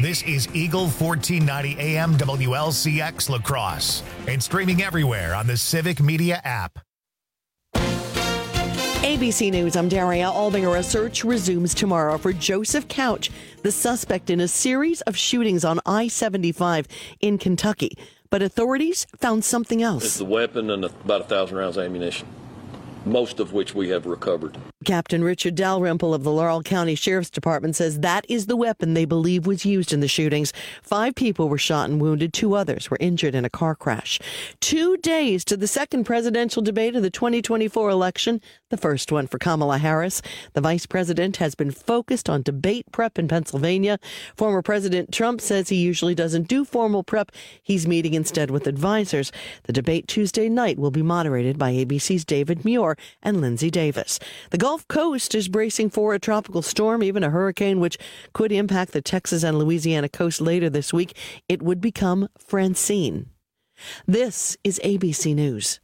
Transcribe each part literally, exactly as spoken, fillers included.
This is Eagle fourteen ninety A M W L C X La Crosse and streaming everywhere on the Civic Media app. A B C News, I'm Daria Albinger. A search resumes tomorrow for Joseph Couch, the suspect in a series of shootings on I seventy-five in Kentucky. But authorities found something else. It's the weapon and about a thousand rounds of ammunition, most of which we have recovered. Captain Richard Dalrymple of the Laurel County Sheriff's Department says that is the weapon they believe was used in the shootings. Five people were shot and wounded. Two others were injured in a car crash. Two days to the second presidential debate of the twenty twenty-four election, the first one for Kamala Harris. The vice president has been focused on debate prep in Pennsylvania. Former President Trump says he usually doesn't do formal prep. He's meeting instead with advisors. The debate Tuesday night will be moderated by A B C's David Muir and Lindsay Davis. The Gulf Coast is bracing for a tropical storm, even a hurricane, which could impact the Texas and Louisiana coast later this week. It would become Francine. This is A B C News.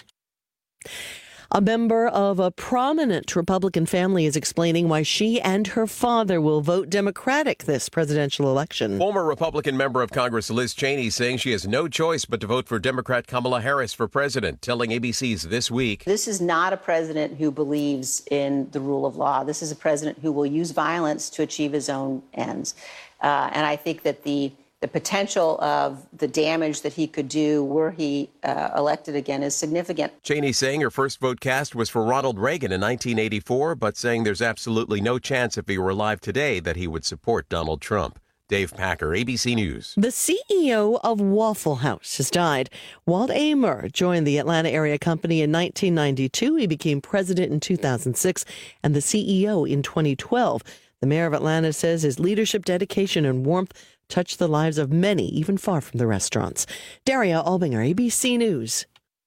A member of a prominent Republican family is explaining why she and her father will vote Democratic this presidential election. Former Republican member of Congress Liz Cheney saying she has no choice but to vote for Democrat Kamala Harris for president, telling A B C's This Week. This is not a president who believes in the rule of law. This is a president who will use violence to achieve his own ends. Uh, and I think that the The potential of the damage that he could do were he uh, elected again is significant. Cheney saying her first vote cast was for Ronald Reagan in nineteen eighty-four, but saying there's absolutely no chance if he were alive today that he would support Donald Trump. Dave Packer, A B C News. The C E O of Waffle House has died. Walt Ehmer joined the Atlanta area company in nineteen ninety-two. He became president in two thousand six and the C E O in twenty twelve. The mayor of Atlanta says his leadership, dedication, and warmth touched the lives of many, even far from the restaurants. Daria Albinger, A B C News.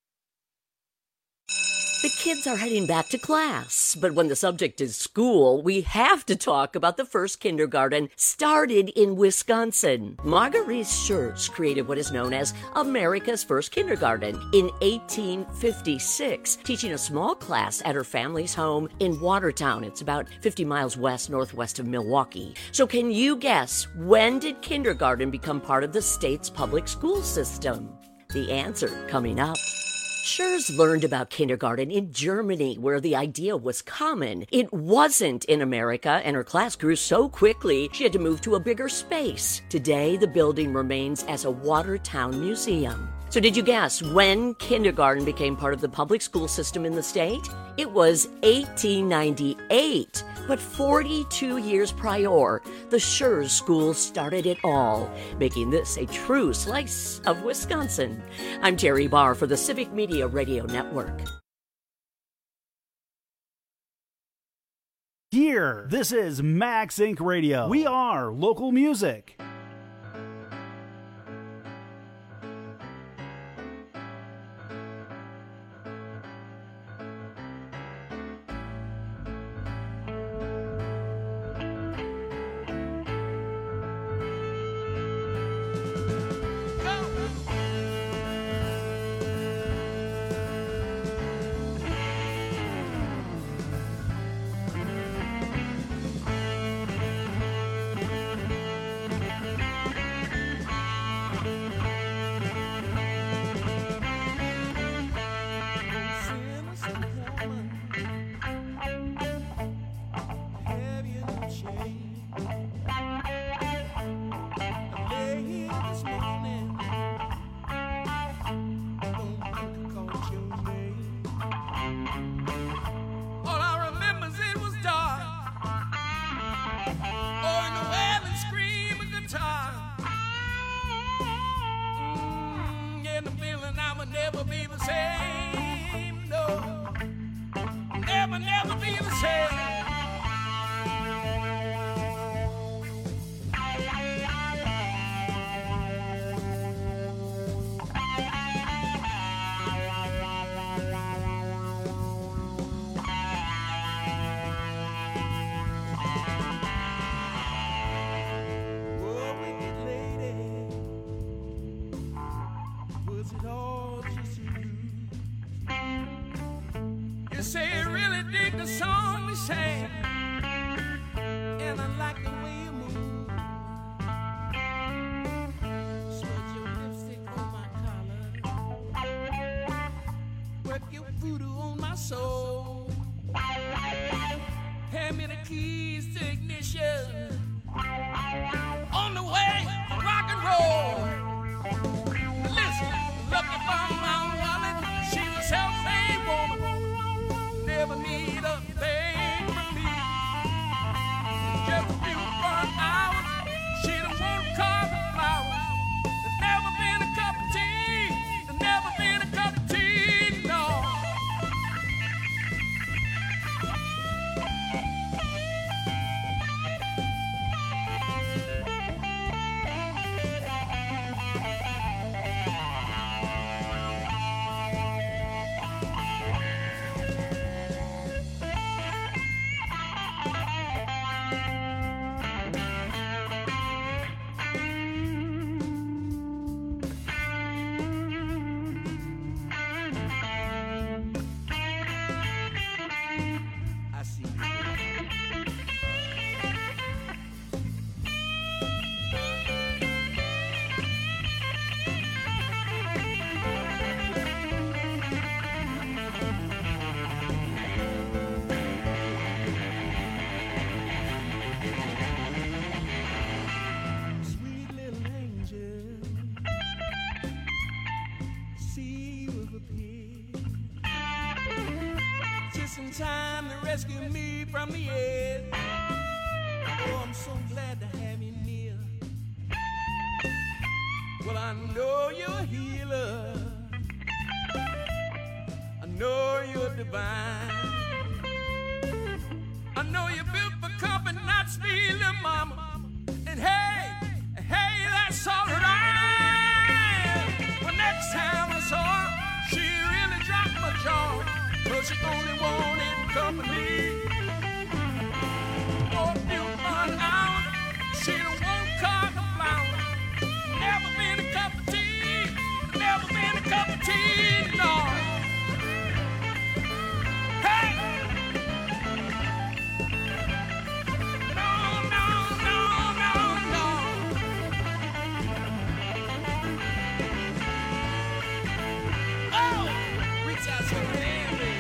The kids are heading back to class, but when the subject is school, we have to talk about the first kindergarten started in Wisconsin. Marguerite Schurz created what is known as America's first kindergarten in eighteen fifty-six, teaching a small class at her family's home in Watertown. It's about fifty miles west northwest of Milwaukee. So can you guess, when did kindergarten become part of the state's public school system? The answer coming up. Schurz learned about kindergarten in Germany, where the idea was common. It wasn't in America, and her class grew so quickly she had to move to a bigger space. Today, the building remains as a Watertown museum. So did you guess when kindergarten became part of the public school system in the state? It was eighteen ninety-eight. But forty-two years prior, the Schurz School started it all, making this a true slice of Wisconsin. I'm Terry Barr for the Civic Media Radio Network. Here, this is Max Incorporated. Radio. We are local music. soul. Hand me the keys to ignition. On the way, rock and roll. Listen, looking for my wallet. She's a self-made woman. Never need a thing from me. Just a few fun hours. She don't want carpet flowers. There's never been a cup of tea. There's never been a cup of tea, no. Time to rescue me from the edge. Oh, I'm so glad to have you near. Well, I know you're a healer. I know you're divine. I know you're built for company, not speed, little mama. And hey, hey, that's all right. Well, next time I saw her, she really dropped my jaw. Cause she only wanted company. For a few fun hours, she don't want cotton flowers. Never been a cup of tea, never been a cup of tea, no. Hey! No, no, no, no, no. Oh! Reach out your hand, baby.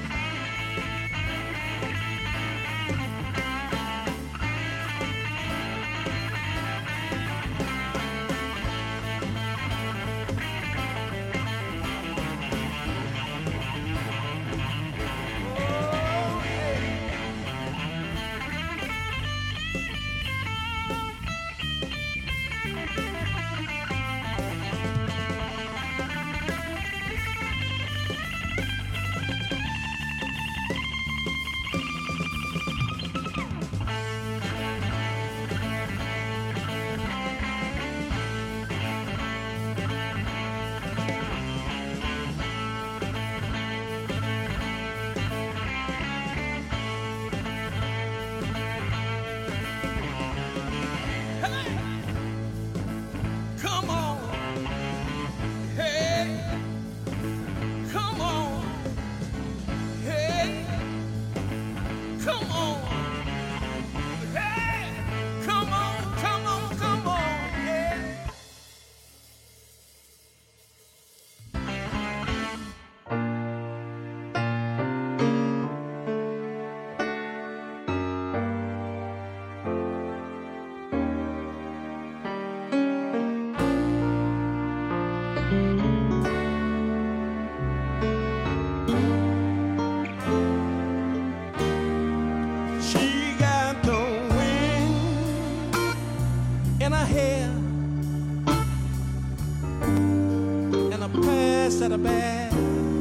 At a bad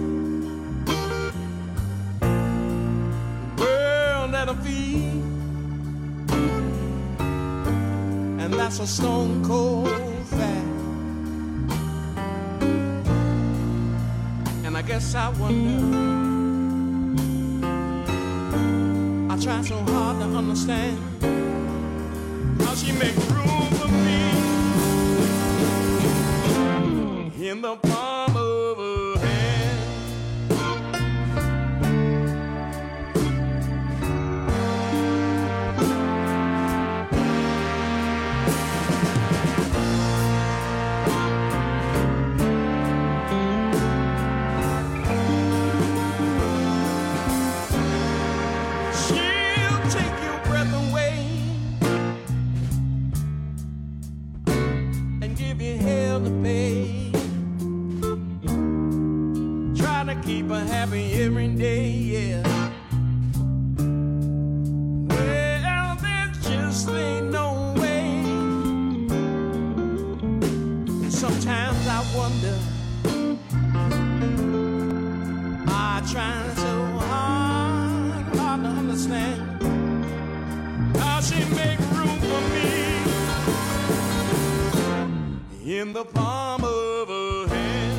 world at a feet, and that's a stone cold fact. And I guess I wonder, I try so hard to understand how she makes room for me in the palm of her hand. bill to pay. Try to keep her happy every day, yeah. Well, there just ain't no way. Sometimes I wonder, I try so hard, hard to understand how she make room for me in the palm of her hand.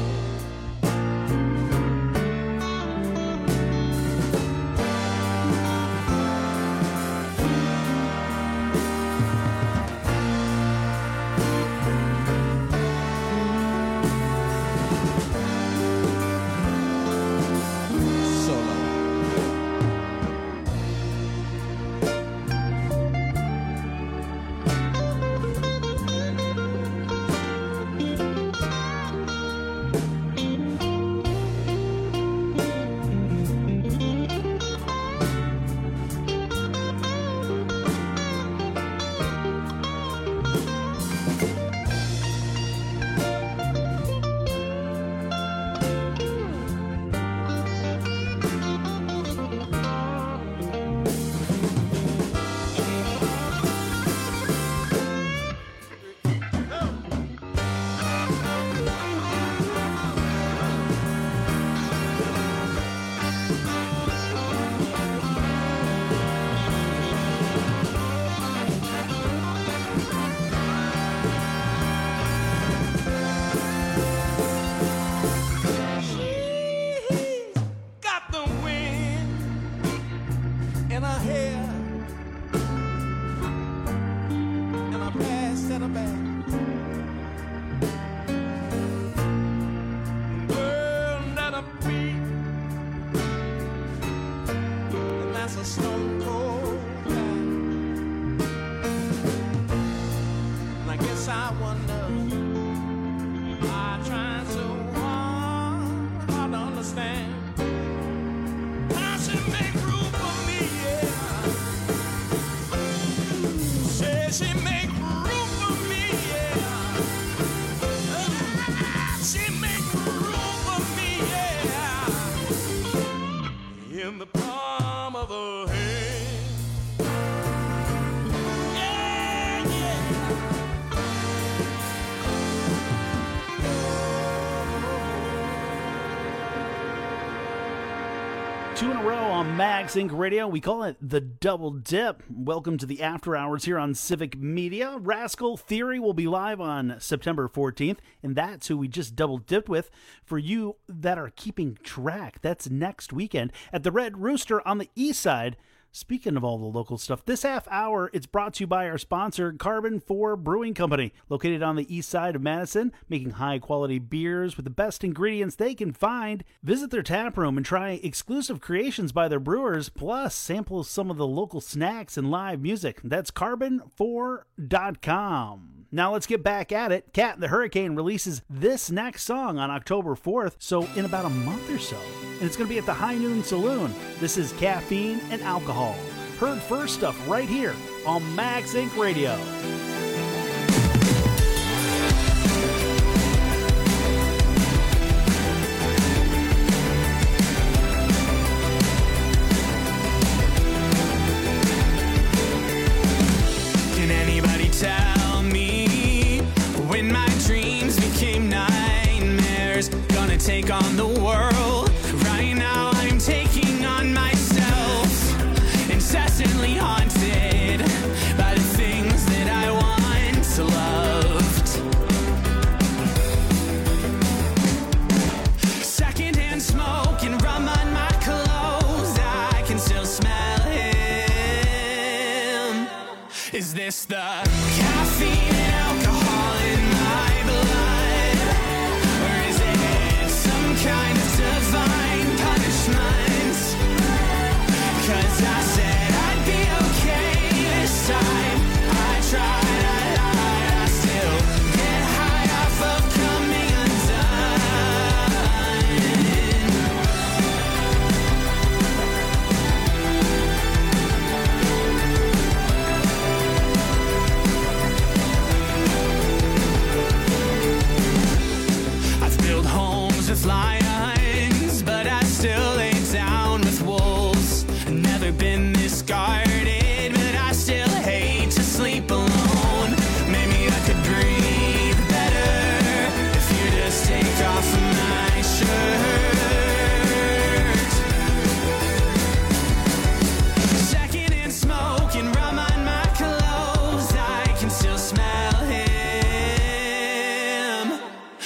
Two in a row on Max Inc Radio. We call it the Double Dip. Welcome to the After Hours here on Civic Media. Rascal Theory will be live on September fourteenth, and that's who we just double dipped with. For you that are keeping track, that's next weekend at the Red Rooster on the east side. Speaking of all the local stuff, this half hour, it's brought to you by our sponsor, Carbon four Brewing Company, located on the east side of Madison, making high-quality beers with the best ingredients they can find. Visit their tap room and try exclusive creations by their brewers, plus sample some of the local snacks and live music. That's carbon four dot com. Now let's get back at it. Cat the Hurricane releases this next song on October fourth, so in about a month or so. And it's going to be at the High Noon Saloon. This is Caffeine and Alcohol. Heard first stuff right here on Max Inc Radio. Can anybody tell me when my dreams became nightmares? Gonna take on the world. Right now I'm taking on myself, incessantly haunted by the things that I once loved. Secondhand smoke and rum on my clothes, I can still smell him. Is this the caffeine and alcohol in my blood? Or is it some kind of divine punishment? 'Cause I said I'd be okay this time. I tried, I lied, I still get high off of coming undone.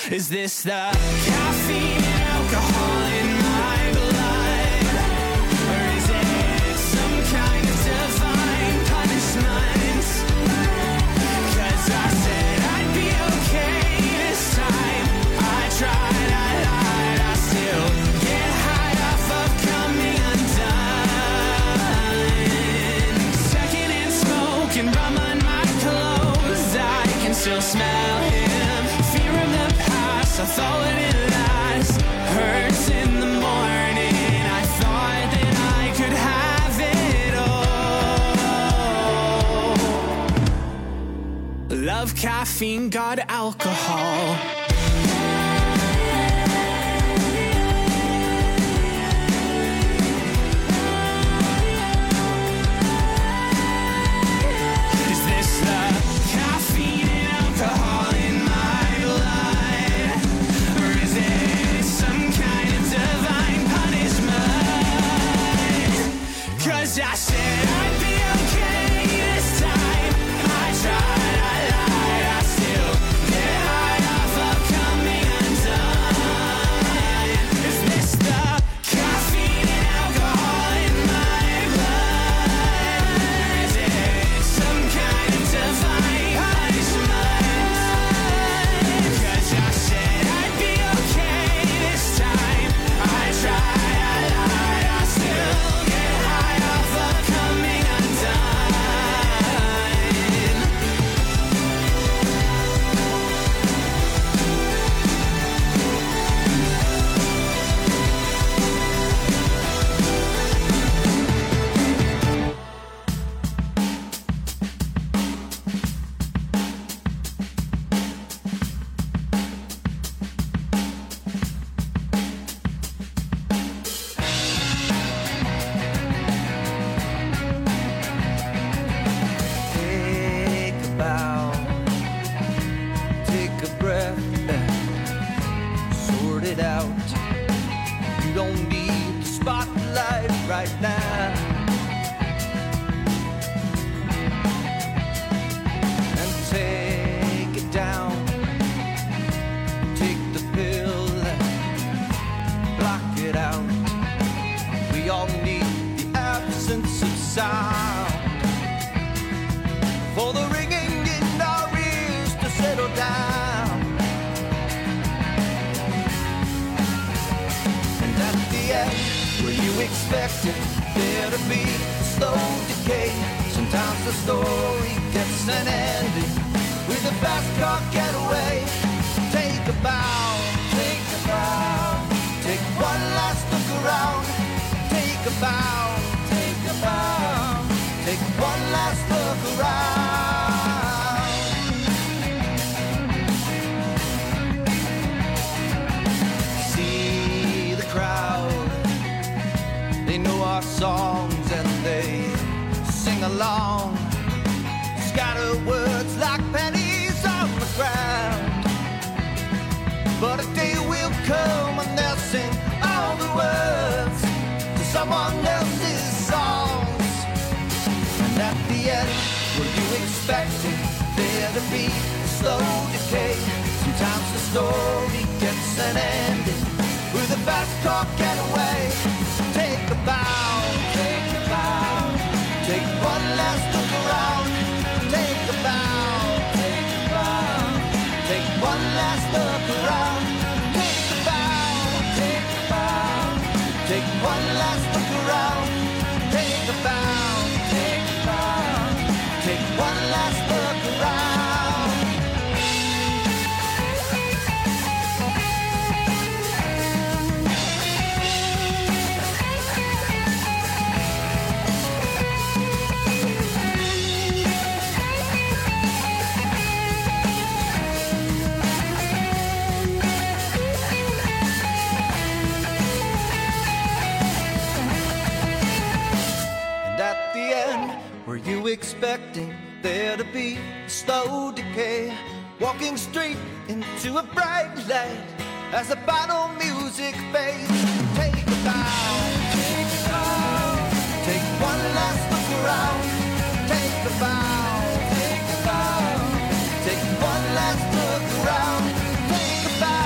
Is this the caffeine and alcohol in my blood? Or is it some kind of divine punishment? 'Cause I said I'd be okay this time. I tried, I lied, I still get high off of coming undone. Second in smoke and rum on my clothes, I can still smell him. Fear of the past, I thought it would last. Hurts in the morning, I thought that I could have it all. Love caffeine, got alcohol. Is this the caffeine and alcohol in my blood? Or is it some kind of divine punishment? 'Cause I said I'd be okay this time. I tried, I lied, I still get high off of coming undone. Is this the caffeine and alcohol in my blood? Is it some kind of divine punishment? 'Cause I said I'd be okay this time. I tried, I lied, I still get high off of coming undone. Take a bow, take a breath, sort it out. You don't need the spotlight right now. And take it down, take the pill, block it out. We all need the absence of sound. For the ringing in our ears to settle down. And at the end, where you expected there to be a slow decay, sometimes the story gets an ending with a fast car getaway. Take a bow, take a bow, take one last look around. Take a bow, take a bow, take one last look around. See the crowd, they know our songs and they sing along. Scatter words like pennies on the ground. But a day will come when they'll sing all the words to someone else's songs. And at the end, were you expecting there to be a slow decay? Sometimes the story gets an ending with a fast car getaway. Take a bow, take a bow, take one last look around. Take a bow, take a bow, take one last look around. Take a bow, take a bow, take one last look around. Take a bow, take a bow, take one last look around. And at the end, were you expecting there to be a slow decay? Walking straight into a bright light as the battle music fades. Take a bow, take a bow, take one last look around. Take a bow, take a bow, take one last look around. Take a bow.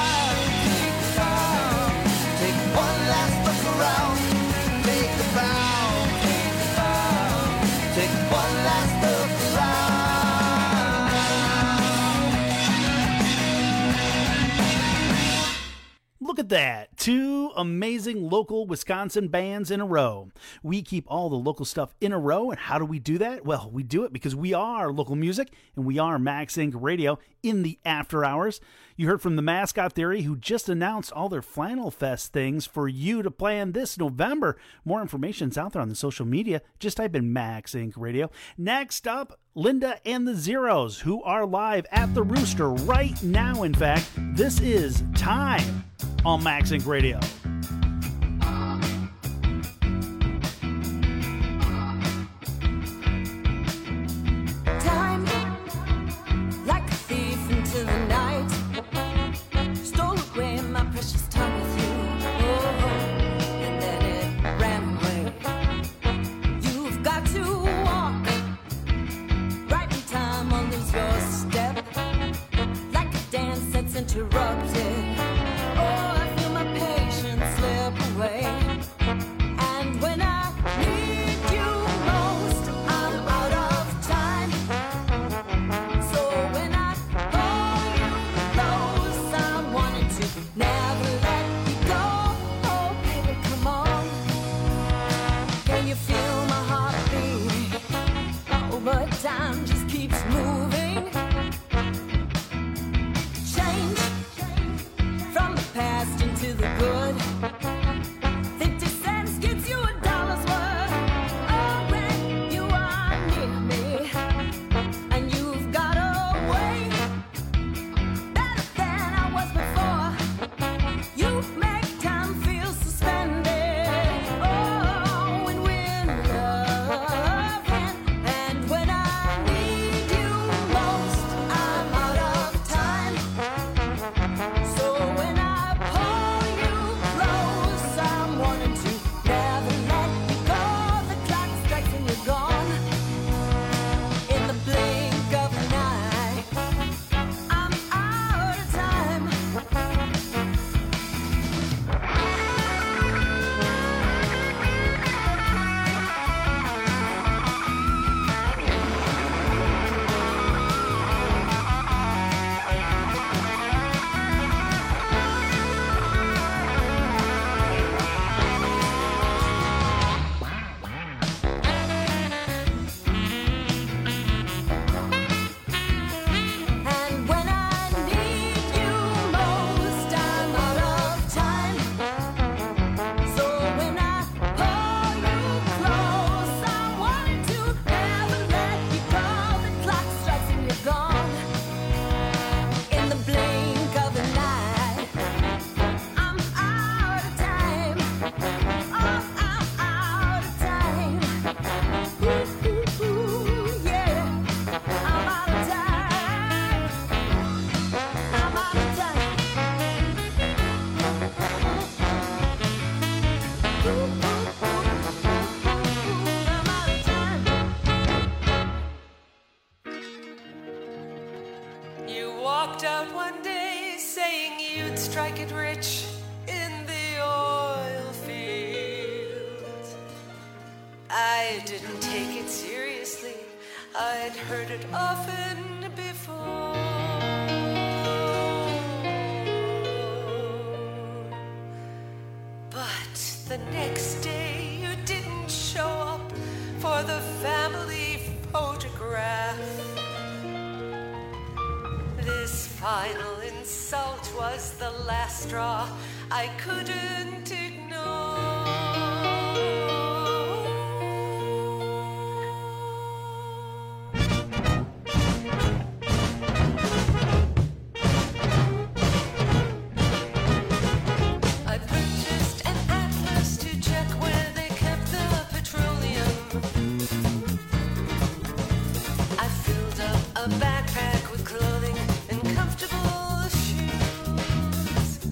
that? Two amazing local Wisconsin bands in a row. We keep all the local stuff in a row, and how do we do that? Well, we do it because we are local music, and we are Max Inc Radio in the after hours. You heard from the Mascot Theory, who just announced all their Flannel Fest things for you to plan this November. More information's out there on the social media. Just type in Max Inc Radio. Next up, Linda and the Zeros, who are live at the Rooster right now, in fact. This is Time on Max Inc Radio. Time, like a thief into the night, stole away my precious time with you. Oh, and then it ran away. You've got to walk right in time or lose your step, like a dance that's interrupted. Oh, I feel my patience slip away. And when I need you most, I'm out of time. So when I call you close, I'm wanting to never let you go. Oh, baby, come on. Can you feel my heart beat? Oh, but time just keeps moving. Change from the past into the good. Fifty cents gets you a dollar's worth. Oh, when you are near me, and you've got away better than I was before. You make time feel suspended. Oh, when we're loving, and when I need you most, I'm out of time. So when I pull you close, I'm wanting to never let you go. The clock strikes and you're gone. In the blink of an eye, I'm out of time. And when I need you most, I'm out of time. So when I pull you close, I'm wanting to never let you go. The clock strikes and you're gone. In the blink of an eye, I'm out of time. Oh, I'm out of time. Ooh, ooh, ooh, yeah. I'm out of time. I'm out of time. Ooh, ooh, ooh, I'm out of time. You walked out one day saying you'd strike it rich in the oil fields. I didn't take it seriously. I'd heard it often before. But the next day you didn't show up for the family photograph. This final insult was the last straw I couldn't ignore. I purchased an atlas to check where they kept the petroleum. I filled up a backpack with clothing and comfortable shoes.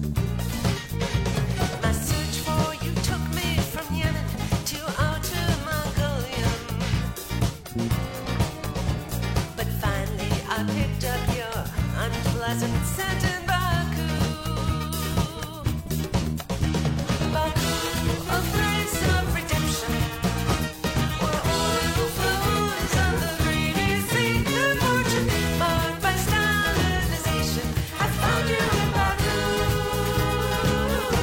My search for you took me from Yemen to outer Mongolia. But finally I picked up your unpleasant scent in Baku. Baku, a place of redemption, where oil flows on the greedy sea of fortune, marked by standardization. I found you in Baku.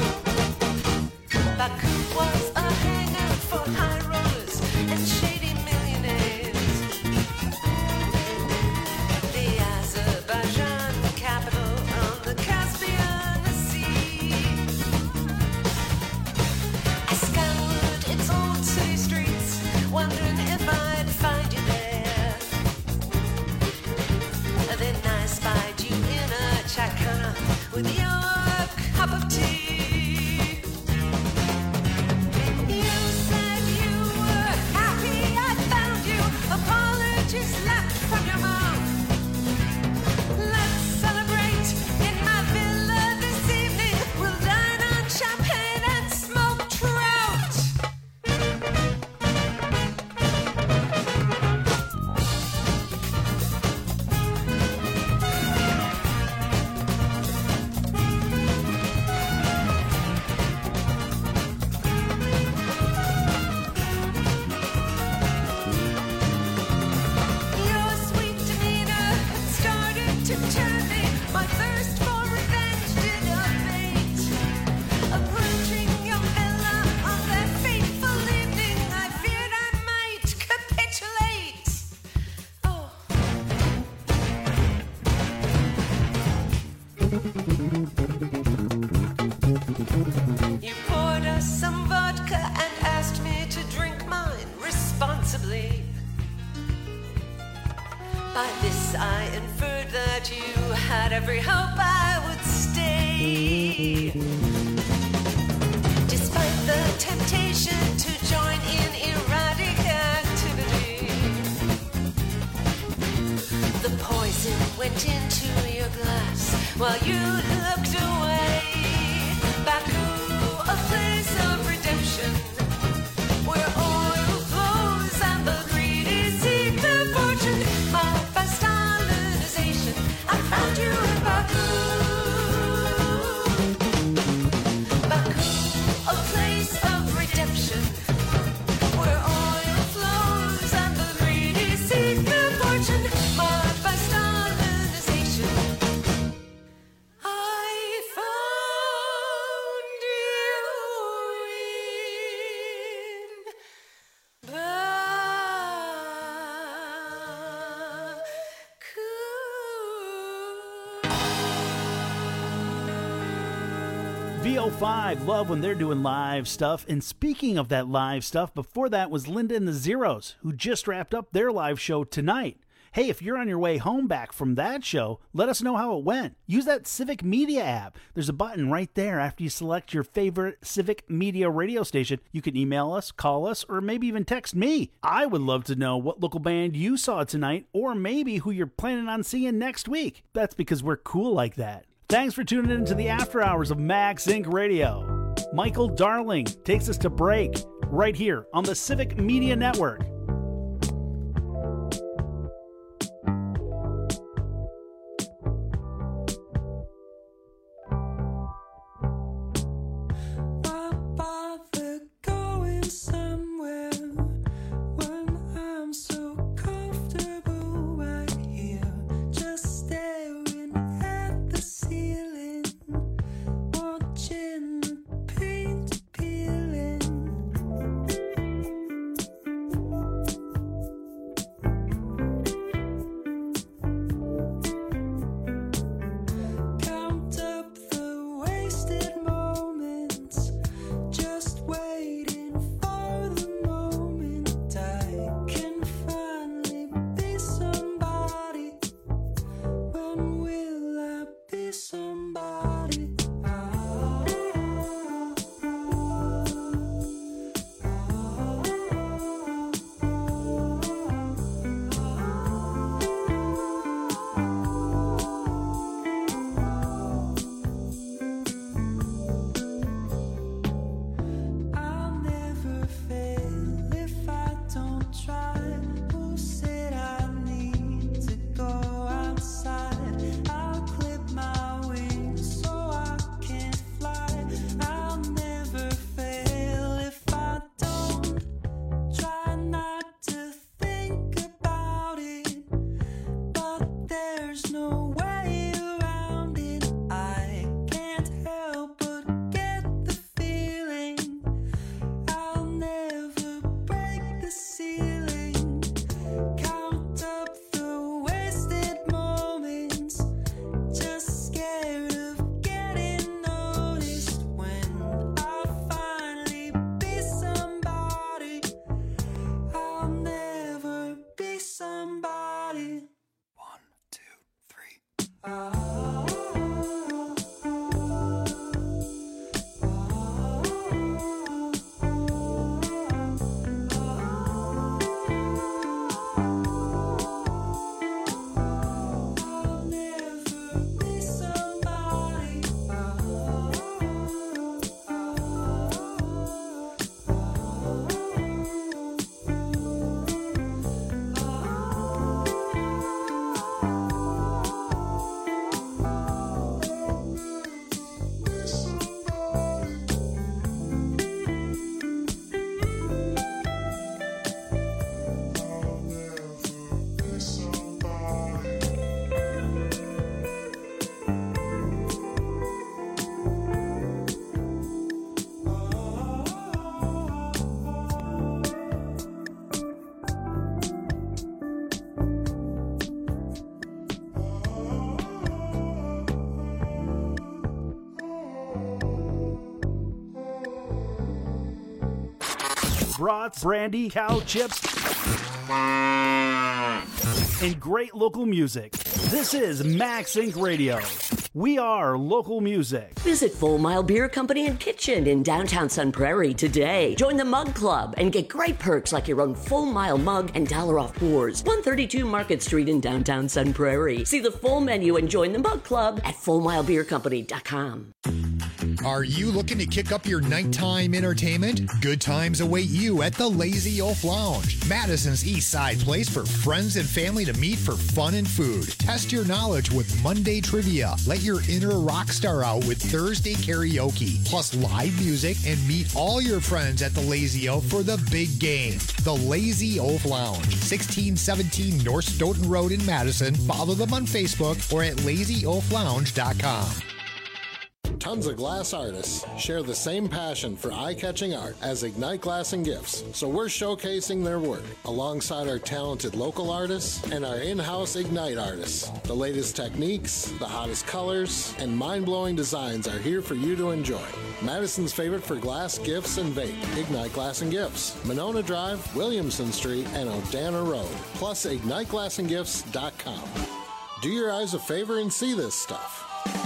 turning. My thirst for revenge did abate. Approaching your villa on that fateful evening, I feared I might capitulate. Oh. You poured us some vodka and asked me to drink mine responsibly. By this I inferred that you had every hope I would stay. Despite the temptation to join in erratic activity, the poison went into your glass while you looked away. Baku, a place of redemption, where oil flows and the greedy seek their fortune. Marked by Stalinization, I found you in Baku. Baku, a place of redemption, where oil flows and the greedy seek their fortune. Marked by Stalinization, I found you in V O five, love when they're doing live stuff. And speaking of that live stuff, before that was Linda and the Zeros, who just wrapped up their live show tonight. Hey, if you're on your way home back from that show, let us know how it went. Use that Civic Media app. There's a button right there after you select your favorite Civic Media radio station. You can email us, call us, or maybe even text me. I would love to know what local band you saw tonight, or maybe who you're planning on seeing next week. That's because we're cool like that. Thanks for tuning in to the After Hours of Max Inc Radio. Michael Darling takes us to break right here on the Civic Media Network. Why bother going somewhere when I'm so comfortable right here, just staring at the ceiling, watching the paint peeling. Count up the wasted moments, just waiting for the moment I can finally be somebody. When will I be somebody? I'll never fail if I don't try. Who said I need to go outside? I'll clip my wings so I can fly. I'll never fail if I don't try not to think about it. But there's no way around it. I can't help but get the feeling I'll never break the ceiling. Count up the wasted moments, just scared of getting noticed. When I finally be somebody, I'll never be somebody. One, two, three. I'll never be somebody. brats, brandy, cow chips, and great local music. This is Max Incorporated. Radio. We are local music. Visit Full Mile Beer Company and Kitchen in downtown Sun Prairie today. Join the Mug Club and get great perks like your own Full Mile mug and dollar off pours. one thirty-two Market Street in downtown Sun Prairie. See the full menu and join the Mug Club at full mile beer company dot com. Are you looking to kick up your nighttime entertainment? Good times await you at the Lazy Oaf Lounge, Madison's East Side place for friends and family to meet for fun and food. Test your knowledge with Monday trivia. Let your inner rock star out with Thursday karaoke, plus live music, and meet all your friends at the Lazy Oaf for the big game. The Lazy Oaf Lounge, sixteen seventeen North Stoughton Road in Madison. Follow them on Facebook or at lazy oaf lounge dot com. Tons of glass artists share the same passion for eye-catching art as Ignite Glass and Gifts, so we're showcasing their work alongside our talented local artists and our in-house Ignite artists. The latest techniques, the hottest colors, and mind-blowing designs are here for you to enjoy. Madison's favorite for glass, gifts, and vape, Ignite Glass and Gifts, Monona Drive, Williamson Street, and O'Dana Road, plus ignite glass and gifts dot com. Do your eyes a favor and see this stuff.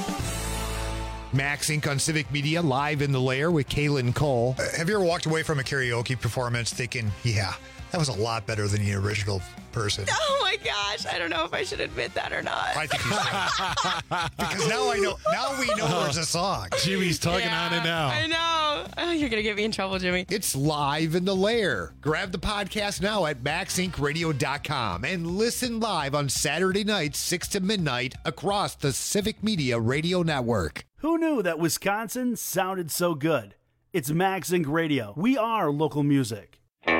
Max Incorporated on Civic Media, live in the lair with Kaylin Cole. Uh, have you ever walked away from a karaoke performance thinking, yeah, that was a lot better than the original person? Oh my gosh, I don't know if I should admit that or not. I think you should. Because now I know, now we know there's a song. Jimmy's talking Yeah, on it now. I know. Oh, you're going to get me in trouble, Jimmy. It's live in the lair. Grab the podcast now at max inc radio dot com and listen live on Saturday nights, six to midnight, across the Civic Media Radio Network. Who knew that Wisconsin sounded so good? It's Max Incorporated. Radio. We are local music. Well,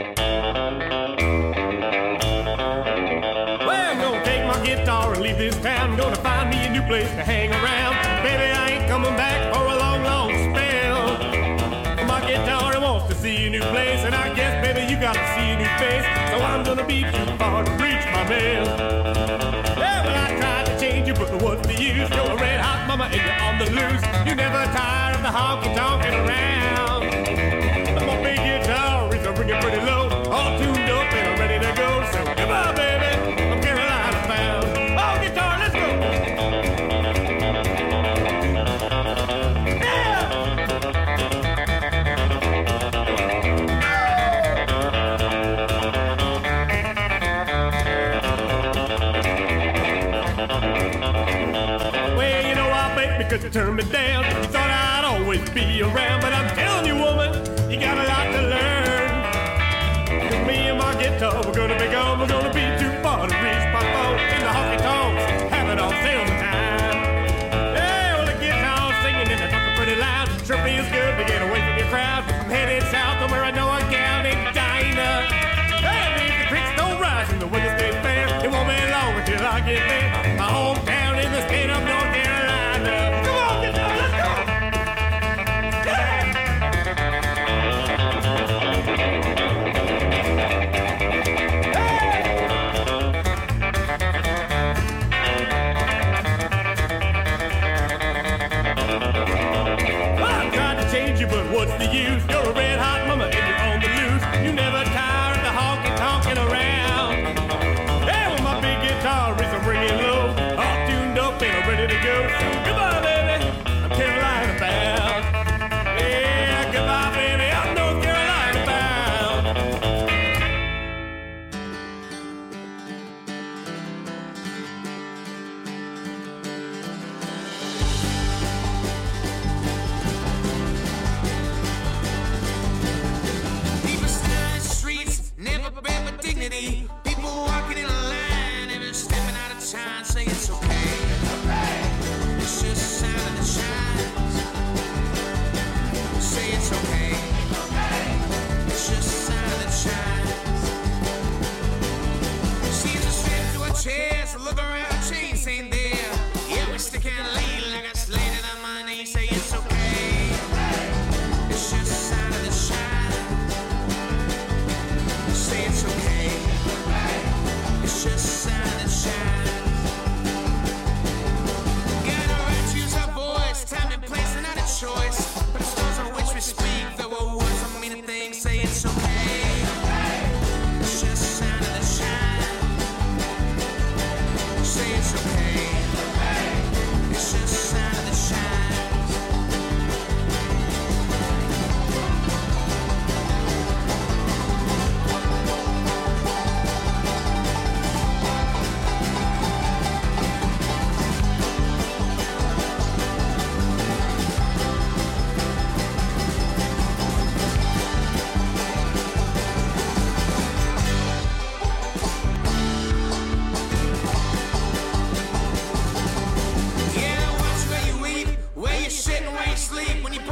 I'm gonna take my guitar and leave this town. Gonna find me a new place to hang around. Baby, I ain't coming back for a long, long spell. My guitar wants to see a new place, and I guess, baby, you gotta see a new face. So I'm gonna be too far to reach my mail. Yeah, well, I tried to change you, but what's the use? You're a red hot mama and you're on the loose. You never tired of the honky tonkin' around. My big guitar is ringing pretty low, all tuned up and ready to go. So goodbye, baby, I'm Carolina bound. Oh, guitar, let's go. Well, you know I bet because you turned me down. You thought I'd always be around, but I'm telling you, woman, you got a lot to learn. 'Cause me and my guitar, we're gonna be gone. We're gonna be too far to reach my phone in the honky tonks. Have it on sale time. Yeah, well, the guitar singing and the talking pretty loud. Sure feels good to get away from your crowd. I'm headed south to where I know a gal named Dinah. And if the creeks don't rise and the weather stays fair, it won't be long until I get there. My hometown in the state of North Carolina. Come on, guitar, let's go. I tried to change you, but what's the use? You're a red hot mama and you're on the loose. You never tire of the honky tonkin' around. Hey, well, my big guitar is a ringing low, all tuned up and I'm ready to go. So goodbye, baby, I'm Carolina bound. Yeah, goodbye, baby, I'm North Carolina bound.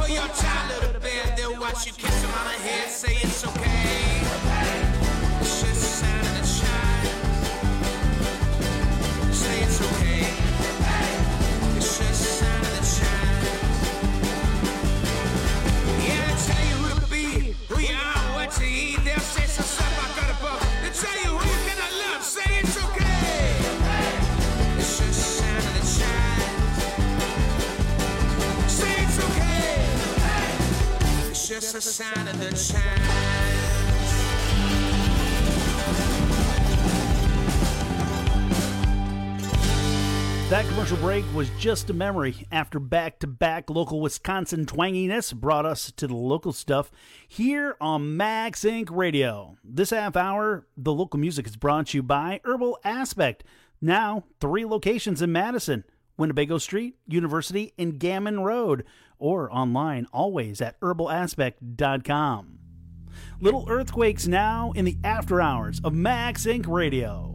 Pull your child out of bed, they'll watch you kiss him on the head, say it's okay. It's just the sound of the child. Say it's okay. It's just the sound of the child. Yeah, they tell you who to be, who you are, what to eat. They'll say some stuff I got above. They tell you who you're gonna love, say it's okay. It's just the sound of the child. Say it's okay. It's just the sound of the child. That commercial break was just a memory after back-to-back local Wisconsin twanginess brought us to the local stuff here on Max Inc Radio. This half hour, the local music is brought to you by Herbal Aspect. Now, three locations in Madison, Winnebago Street, University, and Gammon Road, or online always at herbal aspect dot com. Little earthquakes now in the after hours of Max Inc Radio.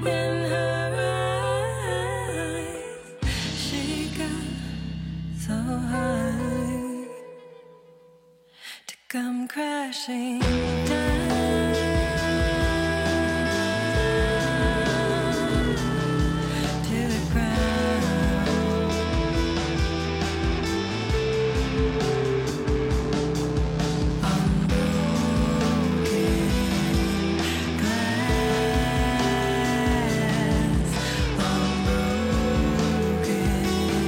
In her eyes, she got so high to come crashing down to the ground. On broken glass, on broken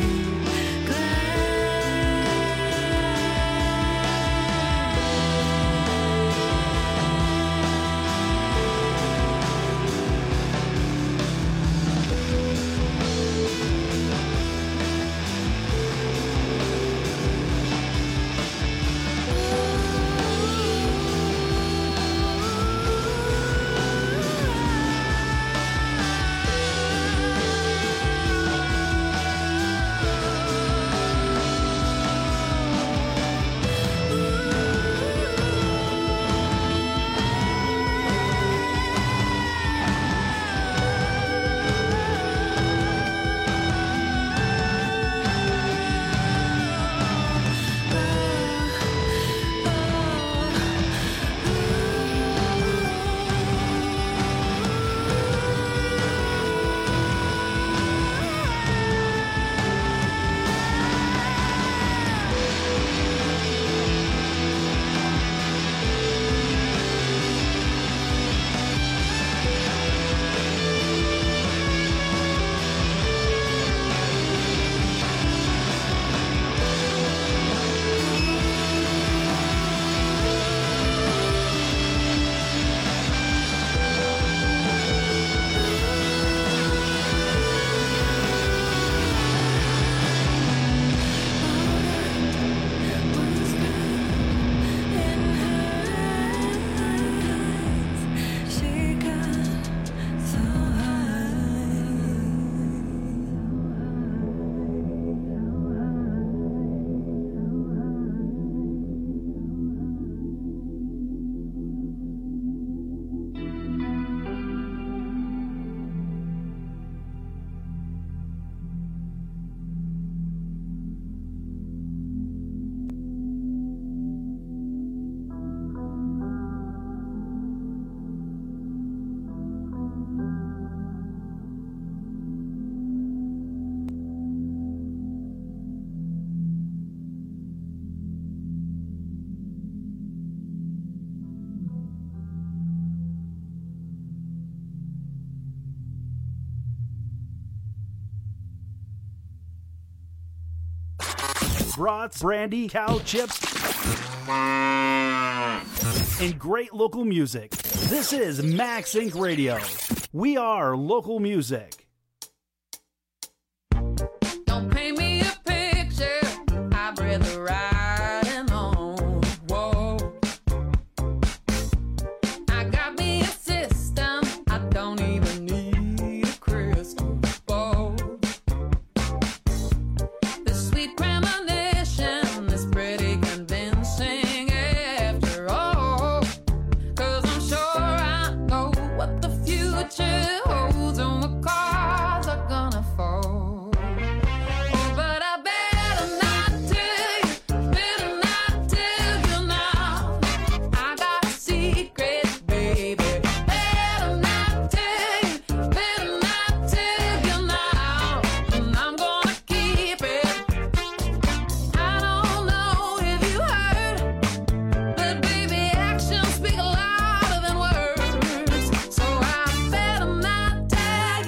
brats, brandy, cow chips, and great local music. This is Max Incorporated. Radio. We are local music. Don't paint me a picture, I'd rather ride him on. Whoa. I got me a system, I don't even need a crystal ball. The sweet premonition is pretty convincing after all. Cause I'm sure I know what the future holds and what cards are gonna fall. Oh, but I better not tell you, better not tell you now. I got a secret, baby. Better not tell you, better not tell you now. And I'm gonna keep it. I don't know if you heard, but baby, actions speak louder than words. So I better not tell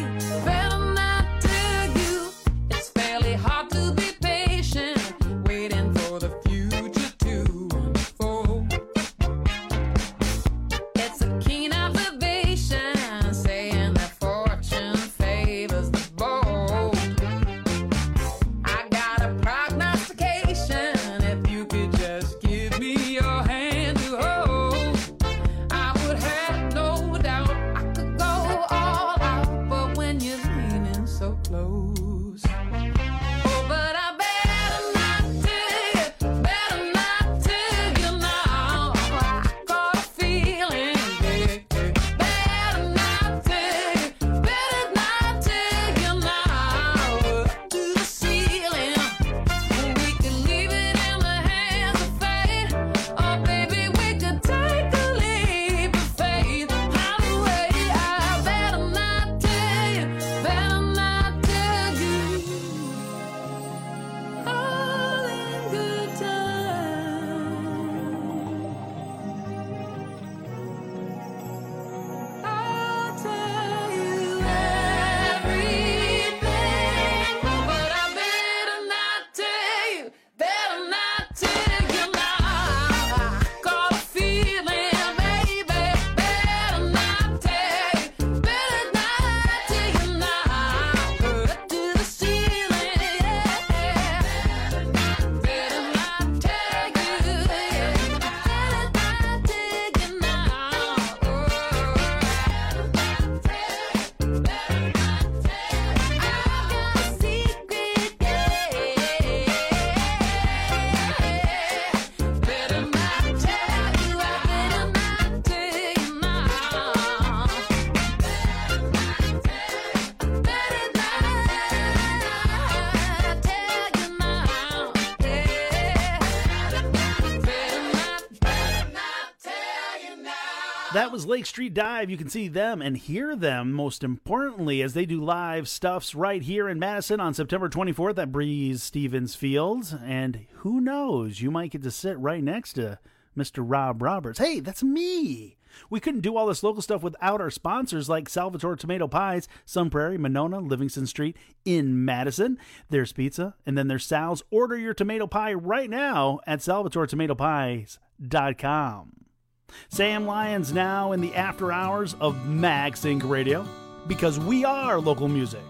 That was Lake Street Dive. You can see them and hear them, most importantly, as they do live stuffs right here in Madison on September twenty-fourth at Breeze Stevens Field. And who knows, you might get to sit right next to Mister Rob Roberts. Hey, that's me. We couldn't do all this local stuff without our sponsors like Salvatore Tomato Pies, Sun Prairie, Monona, Livingston Street in Madison. There's pizza, and then there's Sal's. Order your tomato pie right now at salvatore tomato pies dot com. Sam Lyons now in the after hours of Mag Sync Radio, because we are local music.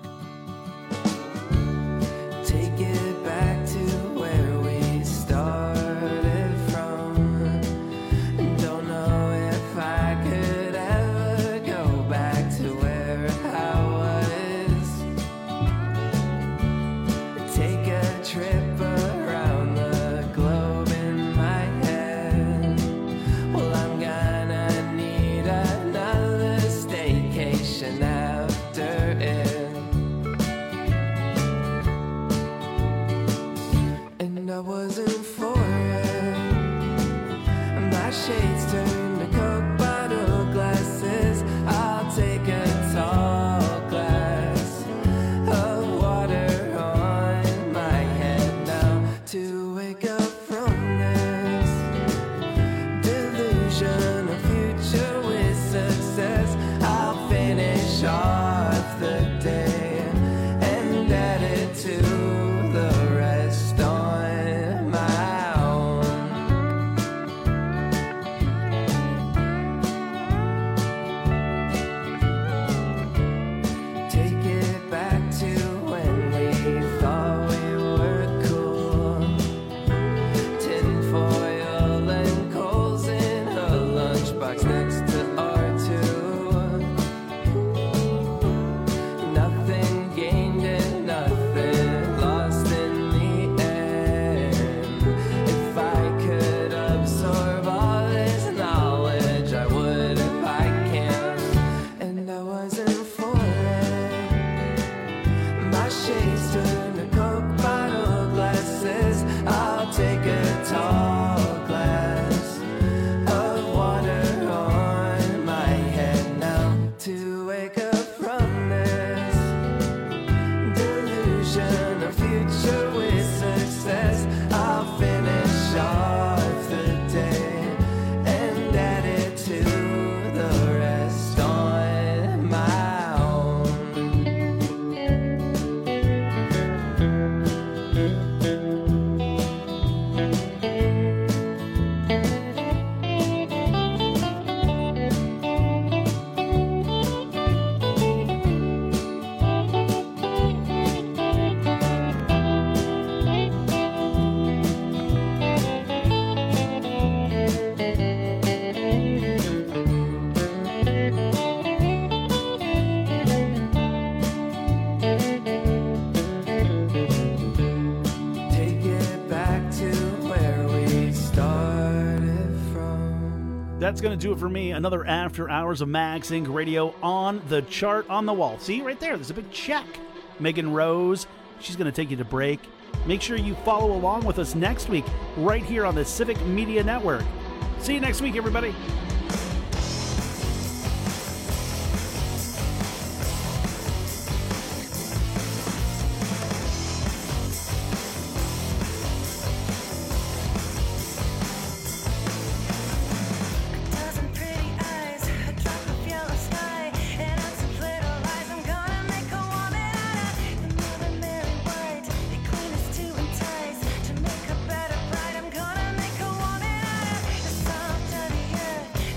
Take it back to where we started from. Don't know if I could ever go back to where I was. Take a trip around the globe in my head. Well, I'm gonna need another staycation after it. And I wasn't for it. My shades turned to Coke bottle glasses. I'll take a tall glass of water on my head now to wake up from this delusion of future with success. I'll finish off the day and add it to the rest on my own. Take it back to when we thought we were cool. Tin foil and coals in a lunchbox next to R two. Nothing gained and nothing lost in the end. If I could absorb all this knowledge, I would if I can. And I wasn't for it. My shades turned to Coke bottle glasses. I'll take a tall glass of water on my head now to wake up from this delusion of future with success. I'll finish off the day and add it to the rest on my own. Take it back to where we started from. That's going to do it for me. Another After Hours of Mag Sync Radio on the chart on the wall. See right there, there's a big check. Megan Rose, she's going to take you to break. Make sure you follow along with us next week right here on the Civic Media Network. See you next week, everybody. Dozen pretty eyes, a drop of yellow sky, and on some little lies, I'm gonna make a woman out of the Mother Mary White. They clean us to entice, to make a better bride. I'm gonna make a woman out of the salt of the earth.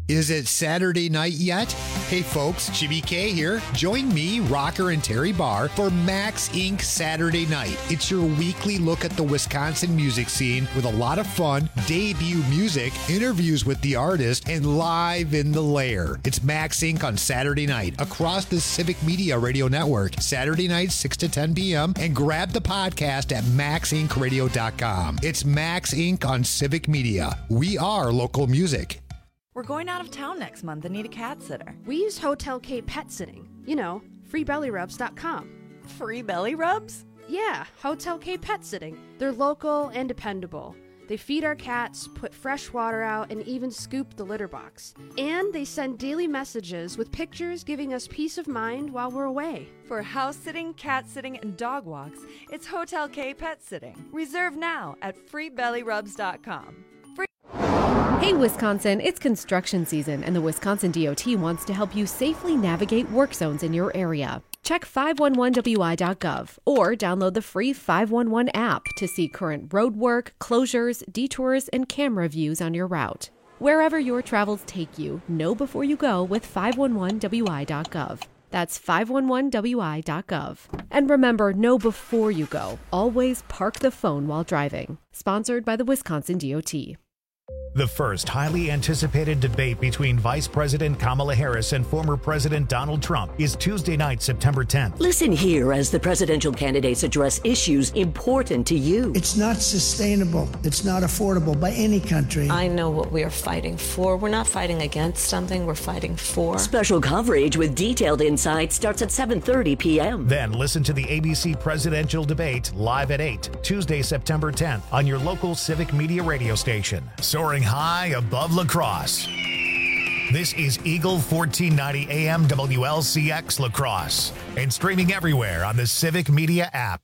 Is it Saturday night yet? Hey folks, Jimmy K here. Join me, Rocker, and Terry Barr for Max Incorporated Saturday Night. It's your weekly look at the Wisconsin music scene with a lot of fun, debut music, interviews with the artist, and live in the lair. It's Max Incorporated on Saturday night across the Civic Media Radio Network, Saturday night, six to ten p.m., and grab the podcast at max inc radio dot com. It's Max Incorporated on Civic Media. We are local music. We're going out of town next month and need a cat sitter. We use Hotel K Pet Sitting. You know, free belly rubs dot com. Free belly rubs? Yeah, Hotel K Pet Sitting. They're local and dependable. They feed our cats, put fresh water out, and even scoop the litter box. And they send daily messages with pictures giving us peace of mind while we're away. For house sitting, cat sitting, and dog walks, it's Hotel K Pet Sitting. Reserve now at free belly rubs dot com. Hey Wisconsin, it's construction season and the Wisconsin D O T wants to help you safely navigate work zones in your area. Check five one one W I dot gov or download the free five one one app to see current road work, closures, detours, and camera views on your route. Wherever your travels take you, know before you go with five one one W I dot gov. That's five one one W I dot gov. And remember, know before you go. Always park the phone while driving. Sponsored by the Wisconsin D O T. The first highly anticipated debate between Vice President Kamala Harris and former President Donald Trump is Tuesday night, September tenth. Listen here as the presidential candidates address issues important to you. It's not sustainable. It's not affordable by any country. I know what we are fighting for. We're not fighting against something, we're fighting for. Special coverage with detailed insight starts at seven thirty p.m. Then listen to the A B C presidential debate live at eight, Tuesday, September tenth on your local Civic Media radio station. Soaring high above La Crosse. This is Eagle fourteen ninety A M W L C X La Crosse and streaming everywhere on the Civic Media app.